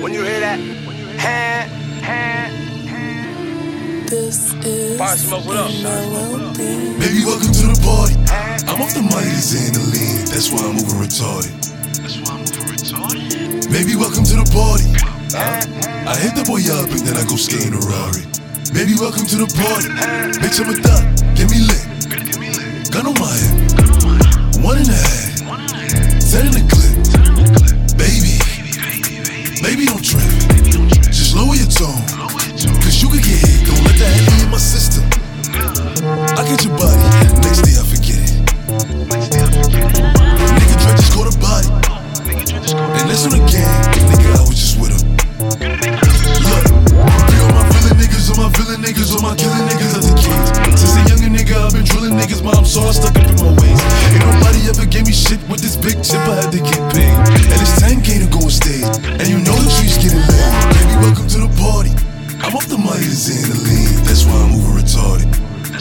When you hear that, hand. This is Fire Smoke, what up? Baby, welcome to the party. I'm off the money to Xandaline, that's why I'm moving retarded. Baby, welcome to the party. I hit the boy up and then I go skating a Rari. Baby, welcome to the party. Bitch, I'm a thot, get me lit. Gun on my head, 1.5, 10 in the clip. Baby, don't trip. Just lower your tone, cause you can get hit. Don't let that heavy in my system. I get your body, next day I forget it. Nigga Dre just caught a body, and that's on the gang. Nigga, I was just with him. Look, be on my villain niggas, on my killing niggas at the kids. Since a younger nigga, I've been drilling niggas, mom, so I stuck up in my ways. Ain't nobody ever gave me shit with this big chip, I had to get paid. And it's 10K to go on stage, and you know the trees getting lit. Baby, welcome to the party. I'm off the money to Xandaline, that's why I'm moving retarded.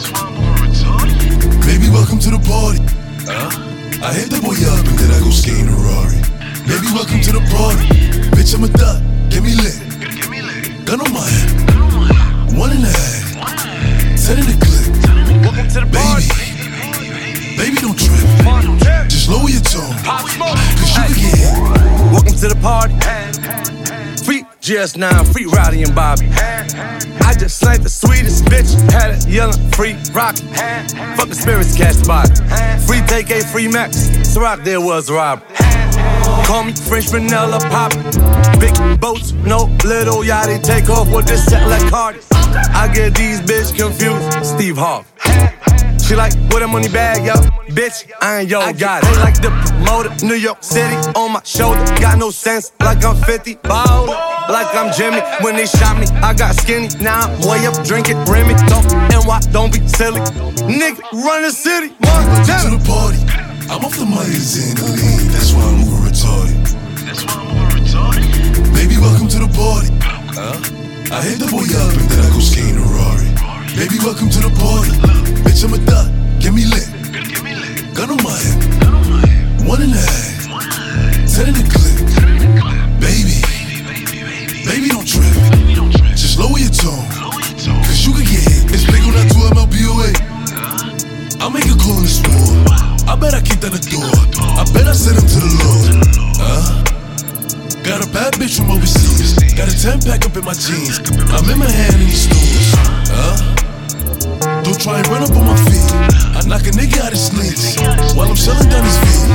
Baby, welcome to the party. I hit the boy up and then I go skating a Rari. Baby, welcome to the party. Bitch, I'm a thot, get me lit. Gun on my head, 1.5, 10 in the clip. Welcome to the party. Baby, don't trip. Just lower your tone, cause you can get hit. Welcome to the party. Free GS9, free Rowdy and Bobby. I just sniped the sweetest bitch, had it yelling, free Rocky. Fuck the spirits, catch the body. Free TK, free Max, Ciroc there was a robber. Call me French vanilla pop. Big boats, no little yachty. Take off with this set like Cardi. I get these bitch confused, Steve Harvey. She like, with a money bag, yo. Bitch, I ain't yo, got it. They like the promoter, New York City on my shoulder. Got no sense, like I'm 50. Ballin', like I'm Jimmy. When they shot me, I got skinny. Now I'm way up drinking Remy. Don't NY, don't be silly. Nigga, run the city. Welcome to the party. I'm off the money to Xandaline, that's why I'm moving retarded. Baby, welcome to the party. I hit the boy up and then I go skating a Rari. Baby, welcome to the party. Bitch, I'm a thot, get me lit. Gun on my head, 1.5, 10 in the clip. Baby, don't trip. Just lower your tone, cause you can get hit. It's big on that 2 MLBOA. I'll make a call in this war. I bet I kicked down the door. I bet I sent him to the Lord. Got a bad bitch from overseas. Got a 10-pack up in my jeans. I'm in my hand in these stores. Don't try and run up on my feet. I knock a nigga out his sneaks while I'm selling down his feet.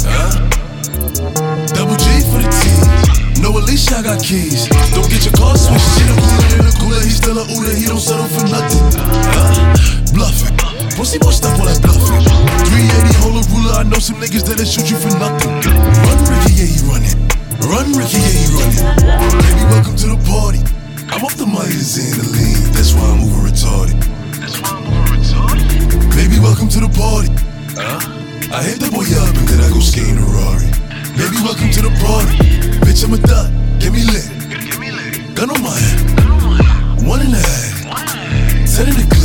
Double G for the team. No, Alicia, I got keys. Don't get your car switched. She the cooler in the cooler. He's still a Uda. He don't settle for nothing. Bluffing. Pussy boy stuff all that bluffing. 380, hold a ruler. I know some niggas that'll shoot you for nothing. Run, Ricky, yeah, he running. Run, Ricky, yeah, he running. Baby, welcome to the party. I'm off the money to Xandaline, that's why I'm moving retarded. Baby, welcome to the party. I hit the boy up and then I go skating a Rari. Baby, welcome to the party. Bitch, I'm a thot, get me lit. Gun on my head, 1.5, 10 in the clip.